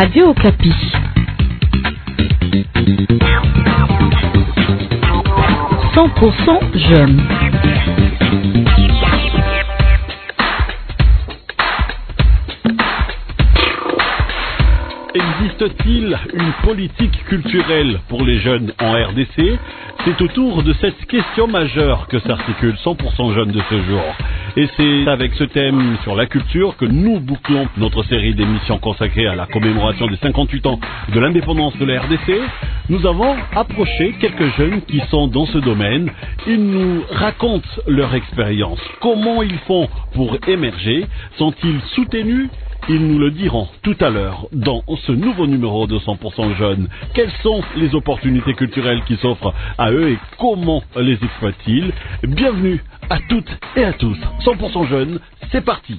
Radio Okapi. « 100% jeunes ». Existe-t-il une politique culturelle pour les jeunes en RDC? C'est autour de cette question majeure que s'articule 100% jeunes de ce jour. Et c'est avec ce thème sur la culture que nous bouclons notre série d'émissions consacrée à la commémoration des 58 ans de l'indépendance de la RDC. Nous avons approché quelques jeunes qui sont dans ce domaine. Ils nous racontent leur expérience. Comment ils font pour émerger? Sont-ils soutenus? Ils nous le diront tout à l'heure dans ce nouveau numéro de 100% jeunes. Quelles sont les opportunités culturelles qui s'offrent à eux et comment les exploitent-ils? Bienvenue à toutes et à tous. 100% jeunes, c'est parti.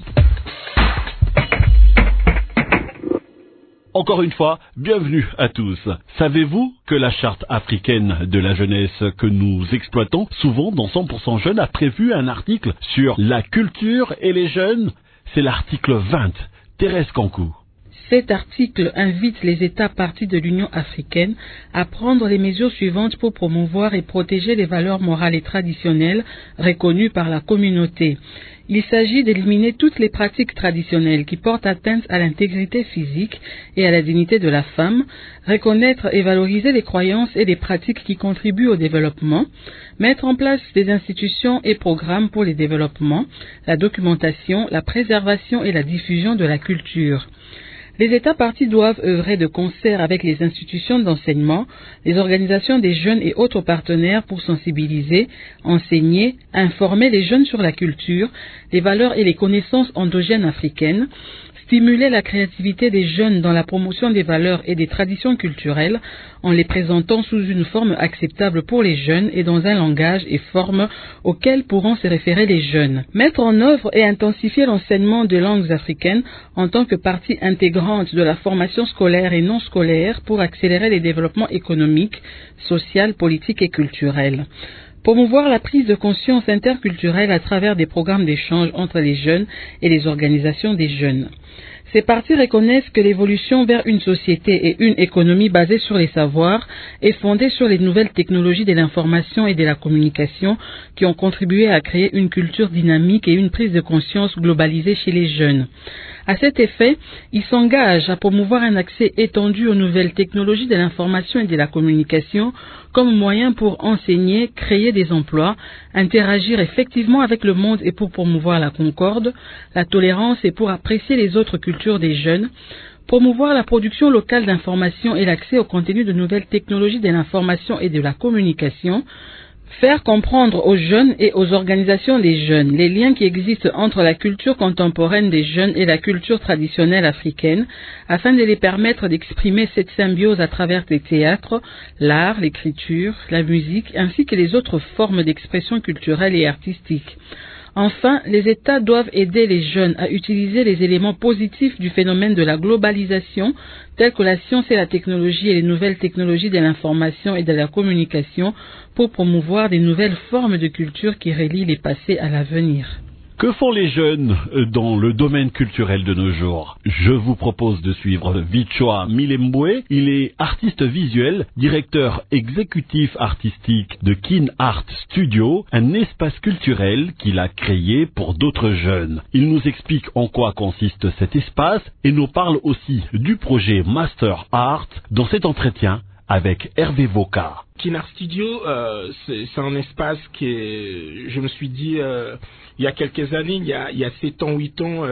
Encore une fois, bienvenue à tous. Savez-vous que la charte africaine de la jeunesse que nous exploitons souvent dans 100% jeunes a prévu un article sur la culture et les jeunes? C'est l'article 20. Thérèse Kankou. Cet article invite les États parties de l'Union africaine à prendre les mesures suivantes pour promouvoir et protéger les valeurs morales et traditionnelles reconnues par la communauté. Il s'agit d'éliminer toutes les pratiques traditionnelles qui portent atteinte à l'intégrité physique et à la dignité de la femme, reconnaître et valoriser les croyances et les pratiques qui contribuent au développement, mettre en place des institutions et programmes pour le développement, la documentation, la préservation et la diffusion de la culture. Les États parties doivent œuvrer de concert avec les institutions d'enseignement, les organisations des jeunes et autres partenaires pour sensibiliser, enseigner, informer les jeunes sur la culture, les valeurs et les connaissances endogènes africaines, stimuler la créativité des jeunes dans la promotion des valeurs et des traditions culturelles en les présentant sous une forme acceptable pour les jeunes et dans un langage et forme auxquels pourront se référer les jeunes. Mettre en œuvre et intensifier l'enseignement des langues africaines en tant que partie intégrante de la formation scolaire et non scolaire pour accélérer les développements économiques, social, politiques et culturels. Promouvoir la prise de conscience interculturelle à travers des programmes d'échange entre les jeunes et les organisations des jeunes. Ces parties reconnaissent que l'évolution vers une société et une économie basée sur les savoirs est fondée sur les nouvelles technologies de l'information et de la communication qui ont contribué à créer une culture dynamique et une prise de conscience globalisée chez les jeunes. À cet effet, ils s'engagent à promouvoir un accès étendu aux nouvelles technologies de l'information et de la communication comme moyen pour enseigner, créer des emplois, interagir effectivement avec le monde et pour promouvoir la concorde, la tolérance et pour apprécier les autres cultures des jeunes, promouvoir la production locale d'informations et l'accès au contenu de nouvelles technologies de l'information et de la communication, faire comprendre aux jeunes et aux organisations des jeunes les liens qui existent entre la culture contemporaine des jeunes et la culture traditionnelle africaine, afin de les permettre d'exprimer cette symbiose à travers les théâtres, l'art, l'écriture, la musique, ainsi que les autres formes d'expression culturelle et artistique. Enfin, les États doivent aider les jeunes à utiliser les éléments positifs du phénomène de la globalisation, tels que la science et la technologie et les nouvelles technologies de l'information et de la communication, pour promouvoir des nouvelles formes de culture qui relient les passés à l'avenir. Que font les jeunes dans le domaine culturel de nos jours? Je vous propose de suivre Vichoa Milembwe. Il est artiste visuel, directeur exécutif artistique de Kin Art Studio, un espace culturel qu'il a créé pour d'autres jeunes. Il nous explique en quoi consiste cet espace et nous parle aussi du projet Master Art dans cet entretien avec Hervé Voka. Kin Art Studio, c'est un espace qui est, je me suis dit, il y a quelques années, il y a 7 ans, 8 ans,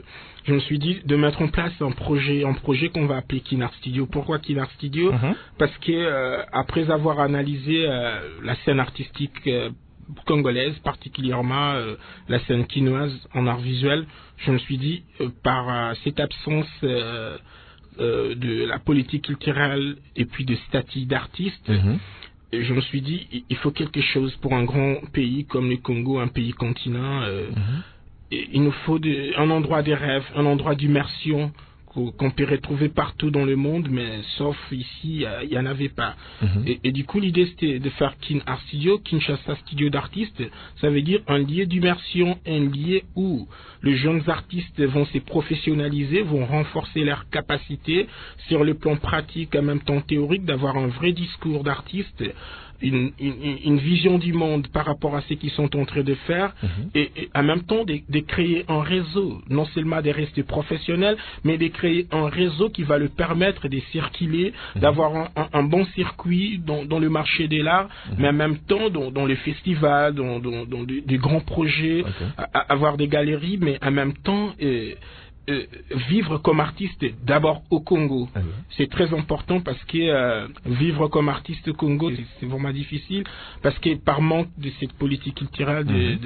je me suis dit de mettre en place un projet qu'on va appeler Kin Art Studio. Pourquoi Kin Art Studio? Parce que après avoir analysé la scène artistique congolaise, particulièrement la scène quinoise en art visuel, je me suis dit, par cette absence de la politique culturelle et puis de statut d'artiste, je me suis dit, il faut quelque chose pour un grand pays comme le Congo, un pays continent. Il nous faut un endroit des rêves, un endroit d'immersion qu'on peut retrouver partout dans le monde, mais sauf ici, il n'y en avait pas. Et du coup, l'idée, c'était de faire Kin Art Studio, Kinshasa Studio d'artistes. Ça veut dire un lieu d'immersion, un lieu où les jeunes artistes vont se professionnaliser, vont renforcer leurs capacités sur le plan pratique, en même temps théorique, d'avoir un vrai discours d'artiste, une vision du monde par rapport à ce qu'ils sont en train de faire, et en même temps de créer un réseau, non seulement de rester professionnel, mais de créer un réseau qui va le permettre de circuler, d'avoir un bon circuit dans le marché de l'art, mais en même temps dans les festivals, dans des grands projets, avoir des galeries, mais en même temps vivre comme artiste d'abord au Congo. C'est très important parce que vivre comme artiste au Congo, c'est vraiment difficile parce que par manque de cette politique culturelle,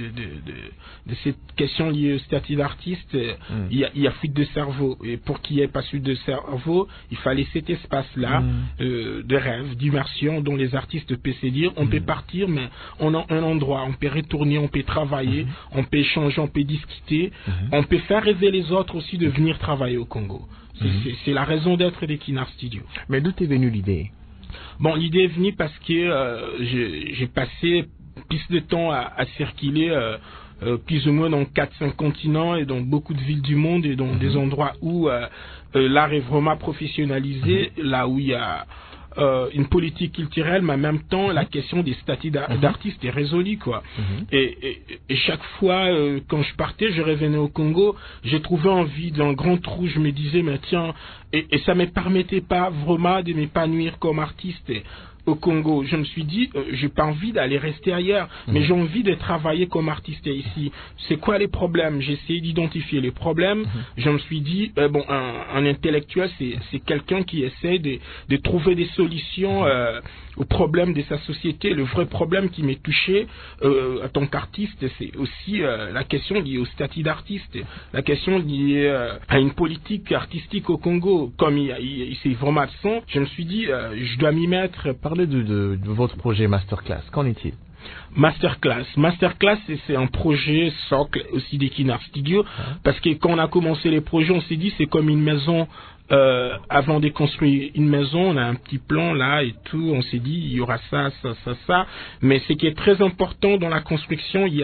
de cette question liée au statut d'artiste, il y a fuite de cerveau. Et pour qu'il n'y ait pas fuite de cerveau, il fallait cet espace-là de rêve, d'immersion dont les artistes peuvent se dire on peut partir, mais on a un endroit, on peut retourner, on peut travailler, on peut échanger, on peut discuter, on peut faire rêver les autres aussi de venir travailler au Congo. C'est la raison d'être des Kin Art Studio. Mais d'où est venue l'idée? Bon, l'idée est venue parce que j'ai passé plus de temps à circuler plus ou moins dans 4-5 continents et dans beaucoup de villes du monde et dans des endroits où l'art est vraiment professionnalisé, là où il y a une politique culturelle, mais en même temps la question des statuts d'artistes est résolue, quoi. Et chaque fois quand je partais, je revenais au Congo, j'ai trouvé envie d'un grand trou, je me disais mais tiens, et ça me permettait pas vraiment de m'épanouir comme artiste au Congo. Je me suis dit, j'ai pas envie d'aller rester ailleurs, mais j'ai envie de travailler comme artiste ici. C'est quoi les problèmes? J'ai essayé d'identifier les problèmes. Je me suis dit, bon, un intellectuel, c'est quelqu'un qui essaie de trouver des solutions aux problèmes de sa société. Le vrai problème qui m'est touché en tant qu'artiste, c'est aussi la question liée au statut d'artiste, la question liée à une politique artistique au Congo. Comme c'est vraiment absent, je me suis dit, je dois m'y mettre. Parlez de votre projet Masterclass, qu'en est-il? Masterclass, c'est un projet socle aussi des Kin Art Studio, parce que quand on a commencé les projets, on s'est dit c'est comme une maison. Avant de construire une maison, on a un petit plan là et tout, on s'est dit il y aura ça, mais ce qui est très important dans la construction, il y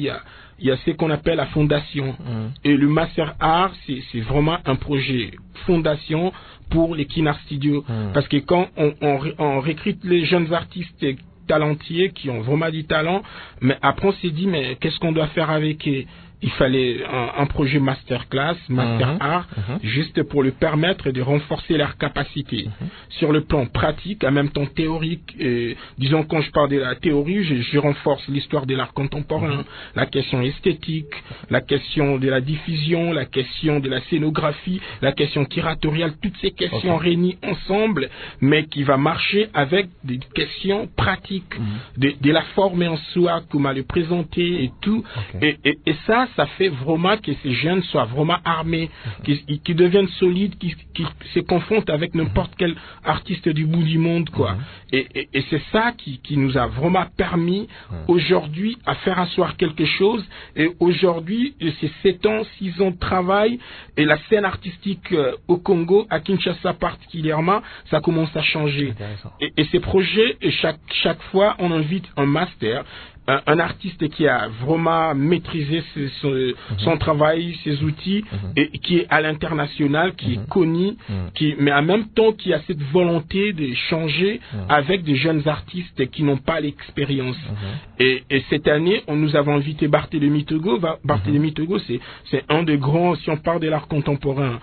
a ce qu'on appelle la fondation. Et le Master Art, c'est vraiment un projet fondation pour les Kin Art Studio, parce que quand on recrute les jeunes artistes talentueux qui ont vraiment du talent, mais après on s'est dit mais qu'est-ce qu'on doit faire avec eux? Il fallait un projet masterclass, master art, juste pour lui permettre de renforcer leurs capacités sur le plan pratique, en même temps théorique. Et, disons, quand je parle de la théorie, je renforce l'histoire de l'art contemporain, la question esthétique, la question de la diffusion, la question de la scénographie, la question curatoriale, toutes ces questions réunies ensemble, mais qui va marcher avec des questions pratiques, de la forme en soi, comment le présenter et tout. Et ça fait vraiment que ces jeunes soient vraiment armés, qui deviennent solides, qui se confrontent avec n'importe quel artiste du bout du monde, quoi. Et c'est ça qui nous a vraiment permis aujourd'hui à faire asseoir quelque chose. Et aujourd'hui, ces 7 ans, 6 ans de travail, et la scène artistique au Congo, à Kinshasa particulièrement, ça commence à changer. Et ces projets, et chaque fois, on invite un master, un artiste qui a vraiment maîtrisé son travail, ses outils, et qui est à l'international, qui est connu, mais en même temps qui a cette volonté de changer avec des jeunes artistes qui n'ont pas l'expérience. Et cette année, nous avons invité Barthélémy Togo. Barthélémy Togo, c'est un des grands, si on parle de l'art contemporain,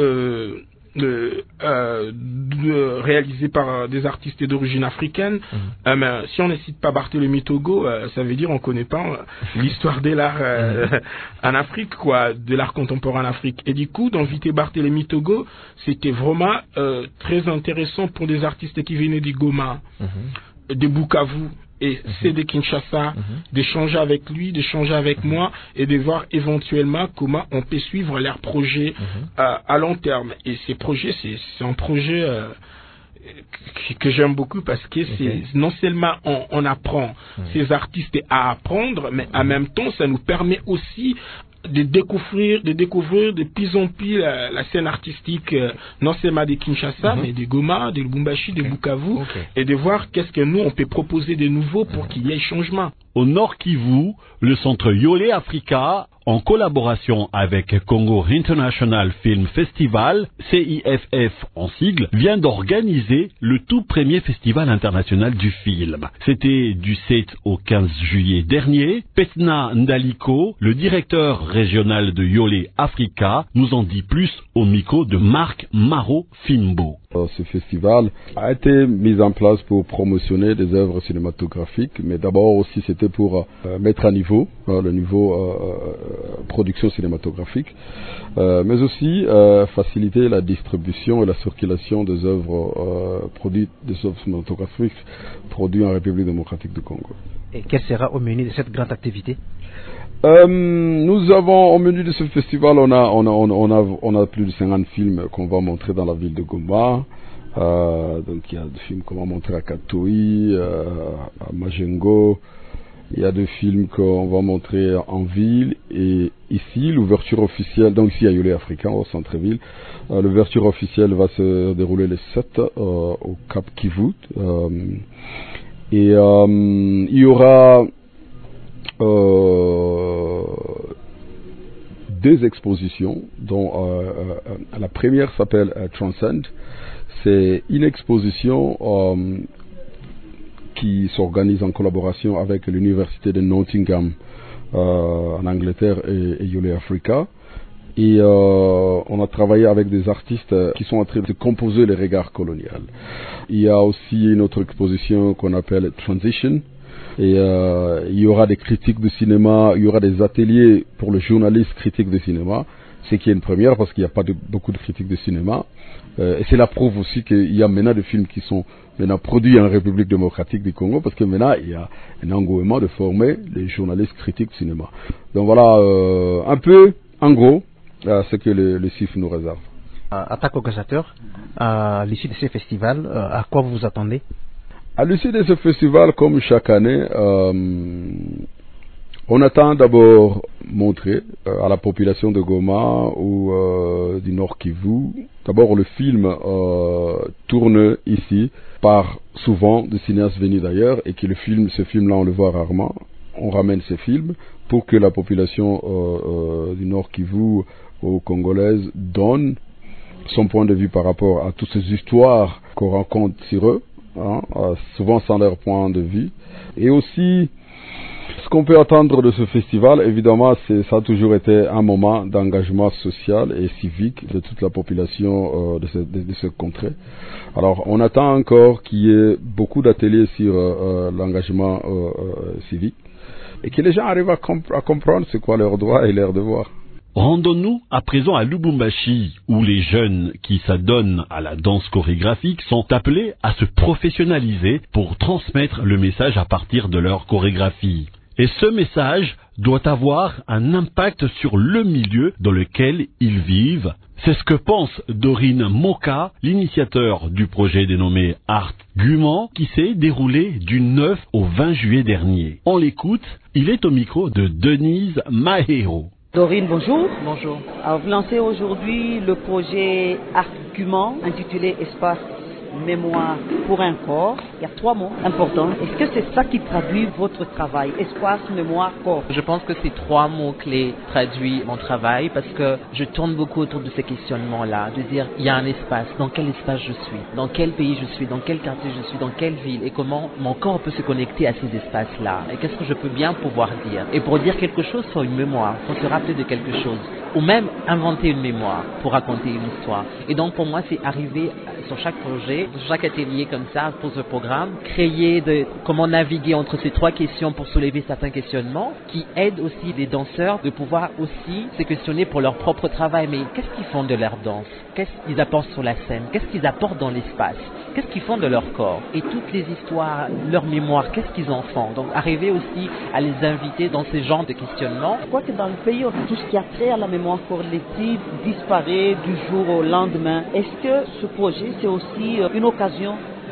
réalisé par des artistes d'origine africaine. Mais si on ne cite pas Barthélémy Togo, ça veut dire on connaît pas l'histoire de l'art en Afrique, quoi, de l'art contemporain en Afrique. Et du coup, d'inviter Barthélémy Togo, c'était vraiment très intéressant pour des artistes qui venaient du Goma, de Bukavu, et c'est de Kinshasa, d'échanger avec lui, d'échanger avec moi et de voir éventuellement comment on peut suivre leurs projets à long terme. Et ces projets, c'est un projet que j'aime beaucoup parce que c'est non seulement on apprend ces artistes à apprendre, mais en même temps ça nous permet aussi de découvrir de plus en plus la scène artistique, non seulement de Kinshasa, mais de Goma, de Lubumbashi, de Bukavu, et de voir qu'est-ce que nous, on peut proposer de nouveau pour qu'il y ait changement. Au Nord Kivu, le centre Yolé Africa, en collaboration avec Congo International Film Festival, CIFF en sigle, vient d'organiser le tout premier festival international du film. C'était du 7 au 15 juillet dernier. Petna Ndaliko, le directeur régional de Yolé Africa, nous en dit plus au micro de Marc Maro Fimbo. Ce festival a été mis en place pour promotionner des œuvres cinématographiques, mais d'abord aussi c'était pour mettre à niveau le niveau production cinématographique, mais aussi faciliter la distribution et la circulation des œuvres des œuvres cinématographiques produites en République démocratique du Congo. Et quel sera au menu de cette grande activité? Nous avons au menu de ce festival, on a plus de 50 films qu'on va montrer dans la ville de Goma. Donc il y a des films qu'on va montrer à Katoi, à Majengo. Il y a des films qu'on va montrer en ville et ici l'ouverture officielle, donc ici à Yolé Africa au centre-ville, l'ouverture officielle va se dérouler le 7 au Cap Kivu. Et il y aura deux expositions dont la première s'appelle Transcend. C'est une exposition qui s'organise en collaboration avec l'université de Nottingham en Angleterre et Yolé Africa. Et on a travaillé avec des artistes qui sont en train de composer le regard colonial. Il y a aussi une autre exposition qu'on appelle Transition. Et il y aura des critiques de cinéma, il y aura des ateliers pour les journalistes critiques de cinéma, ce qui est une première parce qu'il n'y a pas beaucoup de critiques de cinéma. Et c'est la preuve aussi qu'il y a maintenant des films qui sont maintenant produits en République démocratique du Congo parce que maintenant il y a un engouement de former les journalistes critiques de cinéma. Donc voilà un peu en gros ce que le CIF nous réserve. En tant qu'organisateur, à l'issue de ce festival, à quoi vous vous attendez? À l'issue de ce festival, comme chaque année, on attend d'abord montrer à la population de Goma ou du Nord Kivu. D'abord, le film tourne ici par souvent des cinéastes venus d'ailleurs et que ce film-là, on le voit rarement. On ramène ces films pour que la population du Nord Kivu ou congolaise donne son point de vue par rapport à toutes ces histoires qu'on raconte sur eux. Souvent sans leur point de vue. Et aussi, ce qu'on peut attendre de ce festival, évidemment, ça a toujours été un moment d'engagement social et civique de toute la population de ce contrée. Alors, on attend encore qu'il y ait beaucoup d'ateliers sur l'engagement civique et que les gens arrivent à comprendre c'est quoi leurs droits et leurs devoirs. Rendons-nous à présent à Lubumbashi, où les jeunes qui s'adonnent à la danse chorégraphique sont appelés à se professionnaliser pour transmettre le message à partir de leur chorégraphie. Et ce message doit avoir un impact sur le milieu dans lequel ils vivent. C'est ce que pense Dorine Moka, l'initiateur du projet dénommé Art Guman, qui s'est déroulé du 9 au 20 juillet dernier. On l'écoute, il est au micro de Denise Mahero. Dorine, bonjour. Bonjour. Alors, vous lancez aujourd'hui le projet Argument intitulé Espace Mémoire pour un corps. Il y a 3 mots importants. Est-ce que c'est ça qui traduit votre travail? Espace, mémoire, corps. Je pense que ces 3 mots-clés traduisent mon travail parce que je tourne beaucoup autour de ces questionnements-là. De dire, il y a un espace. Dans quel espace je suis? Dans quel pays je suis? Dans quel quartier je suis? Dans quelle ville? Et comment mon corps peut se connecter à ces espaces-là? Et qu'est-ce que je peux bien pouvoir dire? Et pour dire quelque chose, il faut une mémoire. Il faut se rappeler de quelque chose. Ou même inventer une mémoire pour raconter une histoire. Et donc pour moi, c'est arriver sur chaque projet, sur chaque atelier comme ça, pour ce programme, créer comment naviguer entre ces 3 questions pour soulever certains questionnements qui aident aussi les danseurs de pouvoir aussi se questionner pour leur propre travail. Mais qu'est-ce qu'ils font de leur danse? Qu'est-ce qu'ils apportent sur la scène? Qu'est-ce qu'ils apportent dans l'espace? Qu'est-ce qu'ils font de leur corps? Et toutes les histoires, leur mémoire, qu'est-ce qu'ils en font? Donc arriver aussi à les inviter dans ces genres de questionnements. Je crois que dans le pays, tout ce qui a trait à la mémoire collective disparaît du jour au lendemain. Est-ce que ce projet, c'est aussi une occasion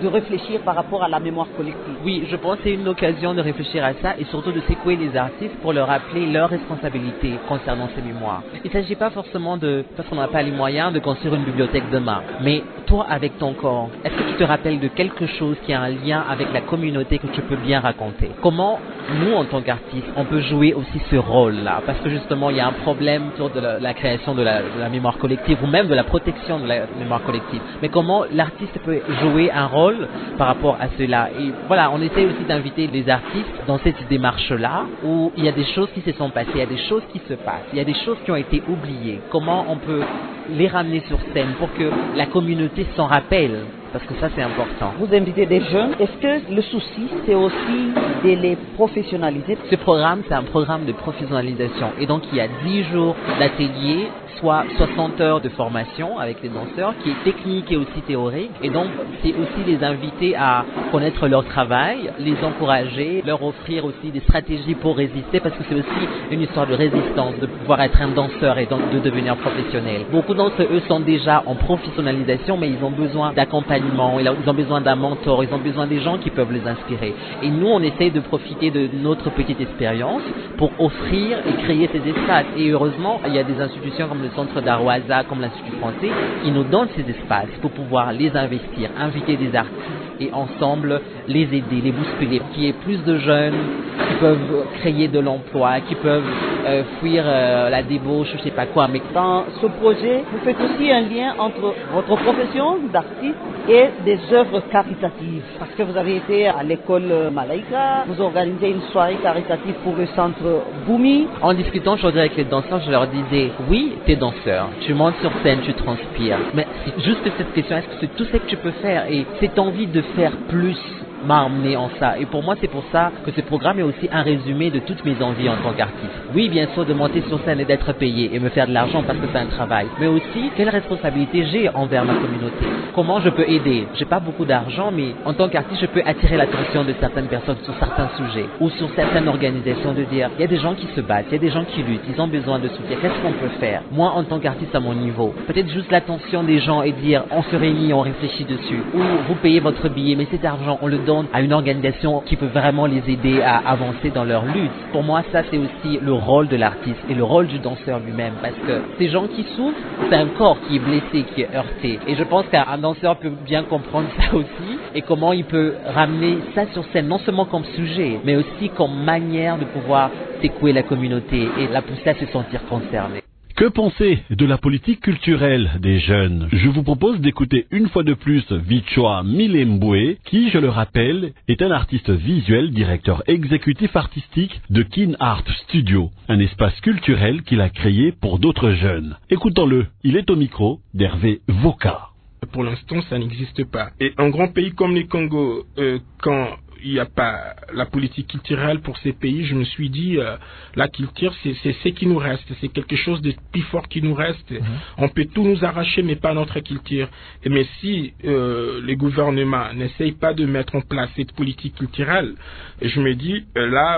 de réfléchir par rapport à la mémoire collective. Oui, je pense que c'est une occasion de réfléchir à ça et surtout de secouer les artistes pour leur rappeler leurs responsabilités concernant ces mémoires. Il ne s'agit pas forcément parce qu'on n'a pas les moyens de construire une bibliothèque demain, mais toi avec ton corps, est-ce que tu te rappelles de quelque chose qui a un lien avec la communauté que tu peux bien raconter? Comment nous, en tant qu'artistes, on peut jouer aussi ce rôle-là? Parce que justement, il y a un problème autour de la création de la mémoire collective ou même de la protection de la mémoire collective. Mais comment l'artiste peut jouer un rôle par rapport à cela? Et voilà, on essaie aussi d'inviter les artistes dans cette démarche-là où il y a des choses qui se sont passées, il y a des choses qui se passent, il y a des choses qui ont été oubliées. Comment on peut les ramener sur scène pour que la communauté s'en rappelle? Parce que ça, c'est important. Vous invitez des jeunes. Est-ce que le souci, c'est aussi de les professionnaliser? Ce programme, c'est un programme de professionnalisation. Et donc, il y a 10 jours d'atelier, soit 60 heures de formation avec les danseurs, qui est technique et aussi théorique. Et donc, c'est aussi les inviter à connaître leur travail, les encourager, leur offrir aussi des stratégies pour résister, parce que c'est aussi une histoire de résistance, de pouvoir être un danseur et donc de devenir professionnel. Beaucoup d'entre eux sont déjà en professionnalisation, mais ils ont besoin d'accompagnement. Ils ont besoin d'un mentor, ils ont besoin des gens qui peuvent les inspirer. Et nous, on essaye de profiter de notre petite expérience pour offrir et créer ces espaces. Et heureusement, il y a des institutions comme le Centre d'Art Oaza, comme l'Institut français, qui nous donnent ces espaces pour pouvoir les investir, inviter des artistes et ensemble les aider, les bousculer, qu'il y ait plus de jeunes qui peuvent créer de l'emploi, qui peuvent fuir la débauche, je sais pas quoi. Mais dans ce projet, vous faites aussi un lien entre votre profession d'artiste et des œuvres caritatives. Parce que vous avez été à l'école Malaika, vous organisez une soirée caritative pour le centre Boumi. En discutant aujourd'hui avec les danseurs, je leur disais, oui, t'es danseur, tu montes sur scène, tu transpires. Mais c'est juste cette question, est-ce que c'est tout ce que tu peux faire? Et cette envie de faire plus m'a emmené en ça. Et pour moi, c'est pour ça que ce programme est aussi un résumé de toutes mes envies en tant qu'artiste. Oui, bien sûr, de monter sur scène et d'être payé et me faire de l'argent parce que c'est un travail. Mais aussi, quelle responsabilité j'ai envers ma communauté? Comment je peux aider? J'ai pas beaucoup d'argent, mais en tant qu'artiste, je peux attirer l'attention de certaines personnes sur certains sujets ou sur certaines organisations, de dire, il y a des gens qui se battent, il y a des gens qui luttent, ils ont besoin de soutien. Qu'est-ce qu'on peut faire? Moi, en tant qu'artiste à mon niveau, peut-être juste l'attention des gens et dire, on se réunit, on réfléchit dessus. Ou vous payez votre billet, mais cet argent, on le donne à une organisation qui peut vraiment les aider à avancer dans leur lutte. Pour moi, ça, c'est aussi le rôle de l'artiste et le rôle du danseur lui-même, parce que ces gens qui souffrent, c'est un corps qui est blessé, qui est heurté. Et je pense qu'un danseur peut bien comprendre ça aussi et comment il peut ramener ça sur scène, non seulement comme sujet, mais aussi comme manière de pouvoir secouer la communauté et la pousser à se sentir concernée. Que penser de la politique culturelle des jeunes? Je vous propose d'écouter une fois de plus Vichoa Milembwe, qui, je le rappelle, est un artiste visuel, directeur exécutif artistique de Kin Art Studio, un espace culturel qu'il a créé pour d'autres jeunes. Écoutons-le, il est au micro d'Hervé Voka. Pour l'instant, ça n'existe pas. Et un grand pays comme les Congo, quand il n'y a pas la politique culturelle pour ces pays, je me suis dit, la culture, c'est ce qui nous reste, c'est quelque chose de plus fort qui nous reste. On peut tout nous arracher, mais pas notre culture. Mais si les gouvernements n'essayent pas de mettre en place cette politique culturelle, je me dis, là,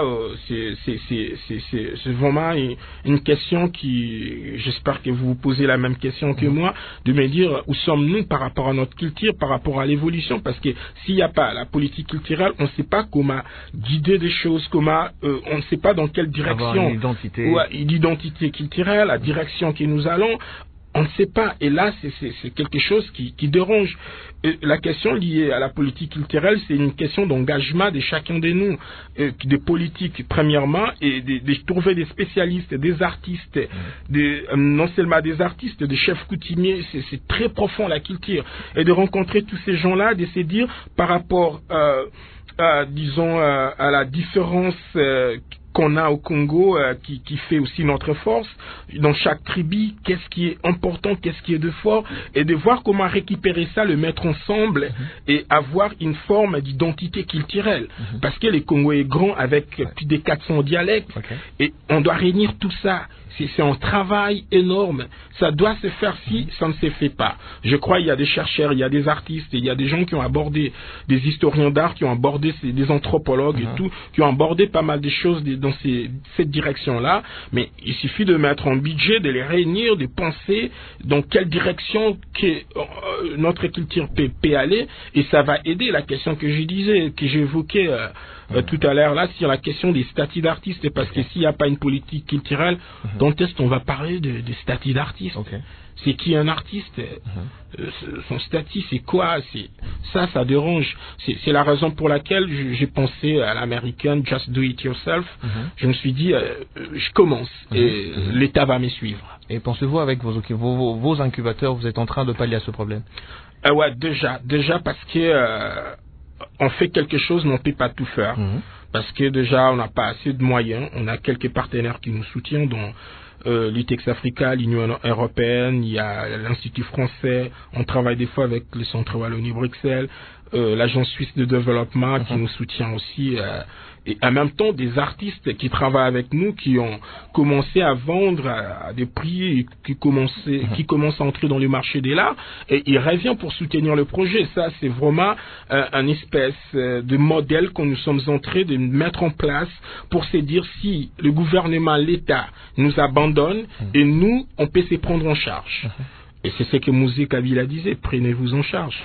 c'est vraiment une question qui, j'espère que vous vous posez la même question que moi, de me dire, où sommes-nous par rapport à notre culture, par rapport à l'évolution, parce que s'il n'y a pas la politique culturelle, on ne sait pas comment guider des choses, comment on ne sait pas dans quelle direction. Avoir une identité. Ouais, l'identité culturelle, la direction que nous allons, on ne sait pas. Et là, c'est quelque chose qui dérange. Et la question liée à la politique culturelle, c'est une question d'engagement de chacun de nous, des politiques premièrement, et de trouver des spécialistes, des artistes, non seulement des artistes, des chefs coutumiers, c'est très profond la culture. Et de rencontrer tous ces gens-là, de se dire par rapport disons, à la différence qu'on a au Congo, qui fait aussi notre force, dans chaque tribu, qu'est-ce qui est important, qu'est-ce qui est de fort, et de voir comment récupérer ça, le mettre ensemble, et avoir une forme d'identité culturelle. Parce que le Congo est grand, avec plus de 400 dialectes, et on doit réunir tout ça. c'est un travail énorme. Ça doit se faire si ça ne se fait pas. Je crois qu'il y a des chercheurs, il y a des artistes, il y a des gens qui ont abordé, des historiens d'art qui ont abordé, des anthropologues et tout, qui ont abordé pas mal de choses dans cette direction-là. Mais il suffit de mettre un budget, de les réunir, de penser dans quelle direction que notre culture peut aller, et ça va aider. La question que j'évoquais tout à l'heure là, sur la question des statuts d'artistes, parce que s'il n'y a pas une politique culturelle, dont est-ce qu'on va parler de statuts d'artistes? C'est qui un artiste? Son statut, c'est quoi? Ça dérange. C'est la raison pour laquelle j'ai pensé à l'américaine Just Do It Yourself. Je me suis dit, je commence et l'État va me suivre. Et pensez-vous avec vos incubateurs, vous êtes en train de pallier à ce problème? Ouais, déjà parce que on fait quelque chose, mais on ne peut pas tout faire. Parce que déjà, on n'a pas assez de moyens. On a quelques partenaires qui nous soutiennent, dont l'ITEX Africa, l'Union européenne, il y a l'Institut français. On travaille des fois avec le Centre Wallonie-Bruxelles, l'Agence suisse de développement qui nous soutient aussi. Et en même temps, des artistes qui travaillent avec nous, qui ont commencé à vendre à des prix, qui commencent à entrer dans le marché de l'art, et ils reviennent pour soutenir le projet. Ça, c'est vraiment un espèce de modèle que nous sommes en train de mettre en place pour se dire si le gouvernement, l'État nous abandonne, et nous, on peut se prendre en charge. Et c'est ce que Moussé Kabila disait, prenez-vous en charge.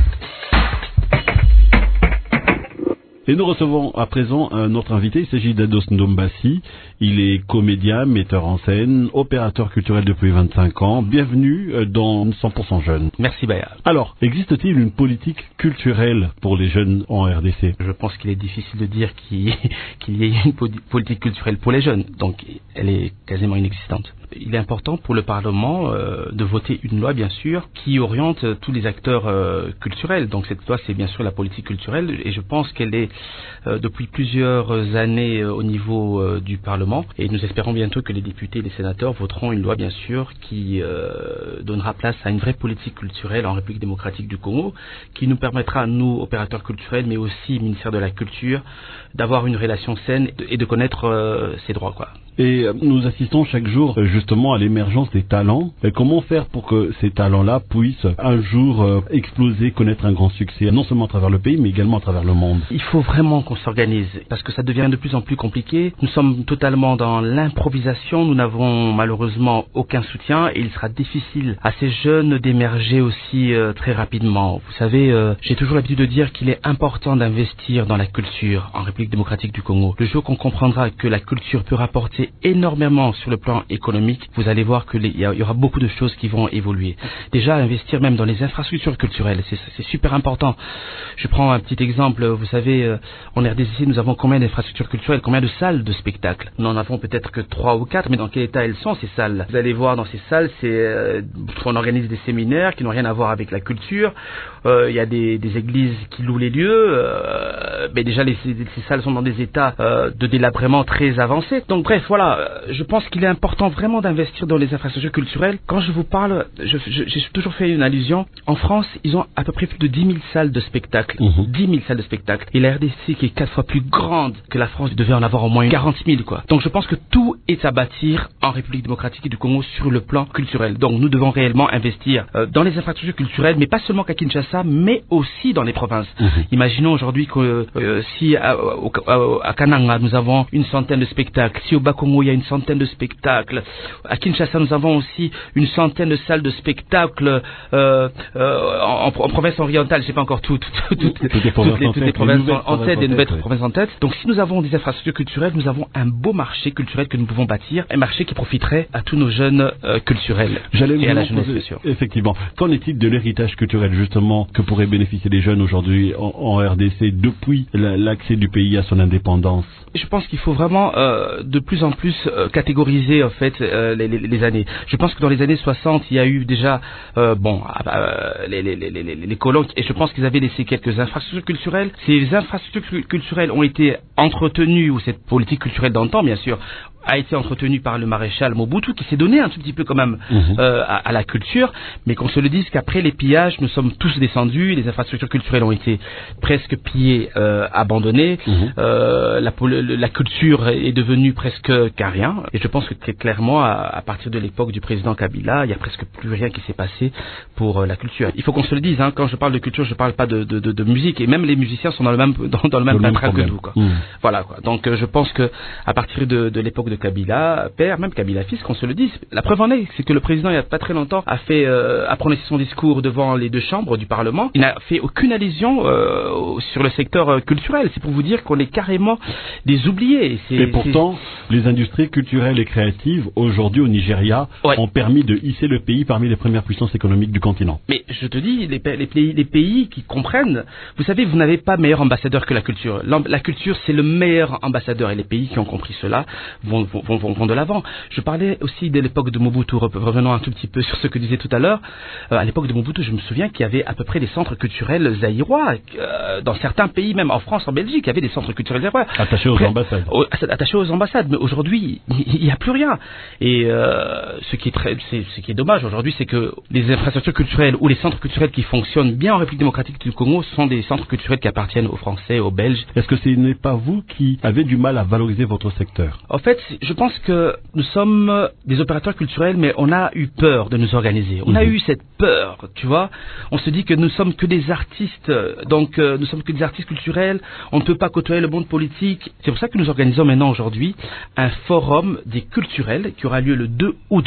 Et nous recevons à présent un autre invité, il s'agit d'Ados Ndombassi. Il est comédien, metteur en scène, opérateur culturel depuis 25 ans. Bienvenue dans 100% Jeunes. Merci Baya. Alors, existe-t-il une politique culturelle pour les jeunes en RDC? Je pense qu'il est difficile de dire qu'il y ait une politique culturelle pour les jeunes, donc elle est quasiment inexistante. Il est important pour le Parlement de voter une loi, bien sûr, qui oriente tous les acteurs culturels. Donc cette loi, c'est bien sûr la politique culturelle, et je pense qu'elle est depuis plusieurs années au niveau du Parlement, et nous espérons bientôt que les députés et les sénateurs voteront une loi, bien sûr, qui donnera place à une vraie politique culturelle en République démocratique du Congo, qui nous permettra, nous, opérateurs culturels, mais aussi ministère de la Culture, d'avoir une relation saine et de connaître ses droits, quoi. Et nous assistons chaque jour justement à l'émergence des talents. Et comment faire pour que ces talents-là puissent un jour exploser, connaître un grand succès, non seulement à travers le pays, mais également à travers le monde? Il faut vraiment qu'on s'organise, parce que ça devient de plus en plus compliqué. Nous sommes totalement dans l'improvisation, nous n'avons malheureusement aucun soutien, et il sera difficile à ces jeunes d'émerger aussi très rapidement. Vous savez, j'ai toujours l'habitude de dire qu'il est important d'investir dans la culture en République démocratique du Congo. Le jour qu'on comprendra que la culture peut rapporter énormément sur le plan économique, vous allez voir qu'il y aura beaucoup de choses qui vont évoluer. Déjà, investir même dans les infrastructures culturelles, c'est super important. Je prends un petit exemple. Vous savez, en RDC, nous avons combien d'infrastructures culturelles, combien de salles de spectacle? Nous n'en avons peut-être que 3 ou 4, mais dans quel état elles sont, ces salles? Vous allez voir dans ces salles, on organise des séminaires qui n'ont rien à voir avec la culture. Il y a des églises qui louent les lieux. Mais déjà, ces salles sont dans des états de délabrement très avancés. Donc bref, voilà, je pense qu'il est important vraiment d'investir dans les infrastructures culturelles. Quand je vous parle, j'ai toujours fait une allusion. En France, ils ont à peu près plus de 10 000 salles de spectacle. 10 000 salles de spectacle. Et la RDC, qui est 4 fois plus grande que la France, devait en avoir au moins 40 000, quoi. Donc je pense que tout est à bâtir en République démocratique du Congo sur le plan culturel. Donc nous devons réellement investir dans les infrastructures culturelles, mais pas seulement qu'à Kinshasa, mais aussi dans les provinces. Imaginons aujourd'hui que si à Kananga, nous avons une centaine de spectacles, si au Bas-Congo, il y a une centaine de spectacles. À Kinshasa, nous avons aussi une centaine de salles de spectacles en province orientale. Je sais pas encore toutes les provinces en tête, des nouvelles provinces en tête. Donc, si nous avons des infrastructures culturelles, nous avons un beau marché culturel que nous pouvons bâtir, un marché qui profiterait à tous nos jeunes culturels et à la jeunesse, bien sûr. Effectivement. Qu'en est-il de l'héritage culturel, justement, que pourraient bénéficier les jeunes aujourd'hui en RDC depuis l'accès du pays à son indépendance? Je pense qu'il faut vraiment de plus en plus catégoriser en fait les années. Je pense que dans les années 60, il y a eu déjà les colons, et je pense qu'ils avaient laissé quelques infrastructures culturelles. Ces infrastructures culturelles ont été entretenues, ou cette politique culturelle d'antan, bien sûr, a été entretenu par le maréchal Mobutu, qui s'est donné un tout petit peu quand même à la culture, mais qu'on se le dise qu'après les pillages, nous sommes tous descendus, les infrastructures culturelles ont été presque pillées, abandonnées, la culture est devenue presque qu'à rien. Et je pense que clairement, à partir de l'époque du président Kabila, il n'y a presque plus rien qui s'est passé pour la culture. Il faut qu'on se le dise, quand je parle de culture, je parle pas de musique, et même les musiciens sont dans le même pétrin que nous, quoi. Voilà, quoi. Donc je pense que à partir de l'époque de Kabila père, même Kabila fils, qu'on se le dise, la preuve en est, c'est que le président il y a pas très longtemps a prononcé son discours devant les deux chambres du Parlement. Il n'a fait aucune allusion sur le secteur culturel. C'est pour vous dire qu'on est carrément des oubliés. Et pourtant, les industries culturelles et créatives aujourd'hui au Nigeria ont permis de hisser le pays parmi les premières puissances économiques du continent. Mais je te dis, les pays qui comprennent, vous savez, vous n'avez pas meilleur ambassadeur que la culture. La culture, c'est le meilleur ambassadeur, et les pays qui ont compris cela vont de l'avant. Je parlais aussi de l'époque de Mobutu, revenons un tout petit peu sur ce que disait tout à l'heure. À l'époque de Mobutu, je me souviens qu'il y avait à peu près des centres culturels zaïrois. Dans certains pays, même en France, en Belgique, il y avait des centres culturels zaïrois. Attachés aux ambassades. Attachés aux ambassades. Mais aujourd'hui, il n'y a plus rien. Et ce qui est dommage aujourd'hui, c'est que les infrastructures culturelles ou les centres culturels qui fonctionnent bien en République démocratique du Congo sont des centres culturels qui appartiennent aux Français, aux Belges. Est-ce que ce n'est pas vous qui avez du mal à valoriser votre secteur? En fait, je pense que nous sommes des opérateurs culturels, mais on a eu peur de nous organiser. On a eu cette peur, tu vois. On se dit que nous sommes que des artistes, donc nous sommes que des artistes culturels, on ne peut pas côtoyer le monde politique. C'est pour ça que nous organisons maintenant aujourd'hui un forum des culturels qui aura lieu le 2 août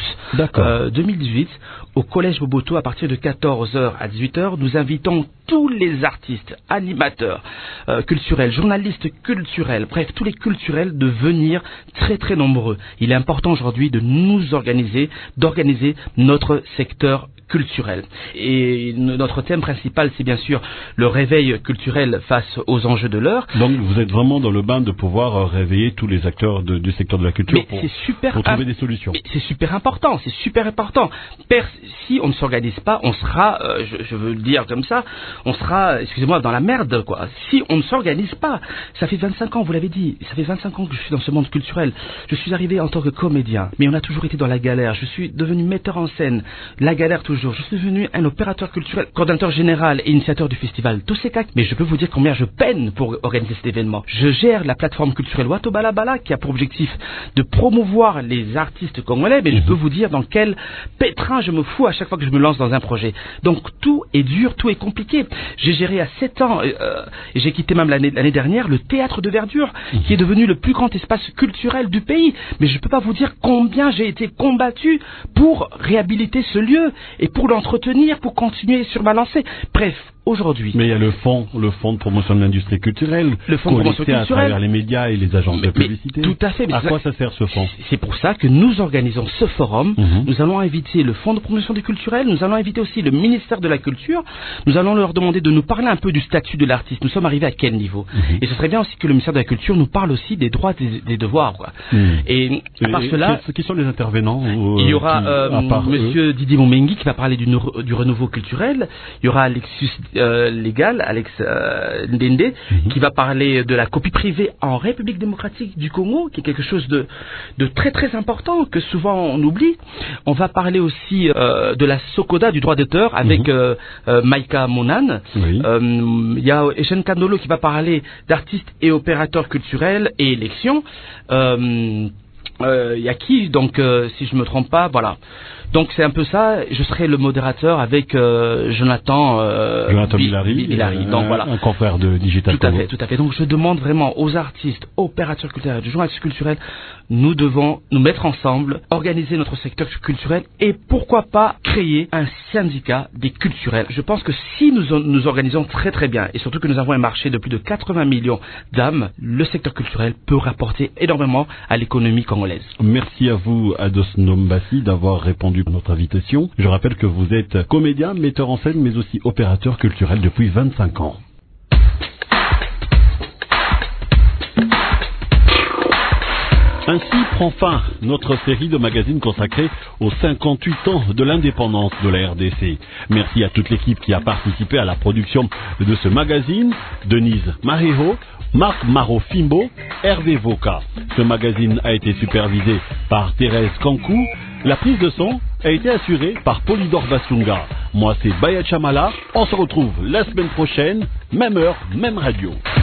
2018 au Collège Boboto à partir de 14h à 18h. Nous invitons tous les artistes, animateurs culturels, journalistes culturels, bref, tous les culturels de venir très très nombreux. Il est important aujourd'hui de nous organiser, d'organiser notre secteur culturel. Et notre thème principal, c'est bien sûr le réveil culturel face aux enjeux de l'heure. Donc vous êtes vraiment dans le bain de pouvoir réveiller tous les acteurs du secteur de la culture pour trouver des solutions. Mais c'est super important, c'est super important. Si on ne s'organise pas, on sera, je veux le dire comme ça, on sera, excusez-moi, dans la merde, quoi. Si on ne s'organise pas, ça fait 25 ans, vous l'avez dit, ça fait 25 ans que je suis dans ce monde culturel. Je suis arrivé en tant que comédien, mais on a toujours été dans la galère. Je suis devenu metteur en scène, la galère toujours. Je suis devenu un opérateur culturel, coordinateur général et initiateur du festival Tosekak. Mais je peux vous dire combien je peine pour organiser cet événement. Je gère la plateforme culturelle Wato Balabala qui a pour objectif de promouvoir les artistes congolais. Mais je peux vous dire dans quel pétrin je me fous à chaque fois que je me lance dans un projet. Donc tout est dur, tout est compliqué. J'ai géré à 7 ans et j'ai quitté même l'année dernière le théâtre de Verdure qui est devenu le plus grand espace culturel du pays. Mais je peux pas vous dire combien j'ai été combattu pour réhabiliter ce lieu et pour l'entretenir, pour continuer sur ma lancée. Bref, aujourd'hui. Mais il y a le fonds de promotion de l'industrie culturelle, le fonds de promotion culturelle à travers les médias et les agences de publicité. Tout à fait. À quoi ça sert ce fonds? C'est pour ça que nous organisons ce forum. Nous allons inviter le fonds de promotion du culturel, nous allons inviter aussi le ministère de la Culture. Nous allons leur demander de nous parler un peu du statut de l'artiste. Nous sommes arrivés à quel niveau? Et ce serait bien aussi que le ministère de la Culture nous parle aussi des droits et des devoirs, quoi. Et à part cela, qui sont les intervenants? Il y aura Monsieur Didier Momengi qui va parler du renouveau culturel. Il y aura Alexis Alex Ndende, qui va parler de la copie privée en République démocratique du Congo, qui est quelque chose de très très important, que souvent on oublie. On va parler aussi de la Sokoda, du droit d'auteur, avec Maïka Monan. Il y a Echen Kandolo qui va parler d'artistes et opérateurs culturels et élections. Il y a qui, donc, si je me trompe pas, voilà. Donc c'est un peu ça. Je serai le modérateur avec Jonathan Bilari. Donc voilà, un confrère de Digital Congo. Tout à fait. Donc je demande vraiment aux artistes, aux opérateurs culturels, aux journalistes culturels, nous devons nous mettre ensemble, organiser notre secteur culturel et pourquoi pas créer un syndicat des culturels. Je pense que si nous organisons très très bien et surtout que nous avons un marché de plus de 80 millions d'âmes, le secteur culturel peut rapporter énormément à l'économie congolaise. Merci à vous, Ados Nombassi, d'avoir répondu à notre invitation. Je rappelle que vous êtes comédien, metteur en scène, mais aussi opérateur culturel depuis 25 ans. Ainsi prend fin notre série de magazines consacrée aux 58 ans de l'indépendance de la RDC. Merci à toute l'équipe qui a participé à la production de ce magazine, Denise Mariho, Marc Marofimbo, Hervé Voka. Ce magazine a été supervisé par Thérèse Kankou. La prise de son a été assurée par Polydor Basunga. Moi c'est Baya Chamala. On se retrouve la semaine prochaine, même heure, même radio.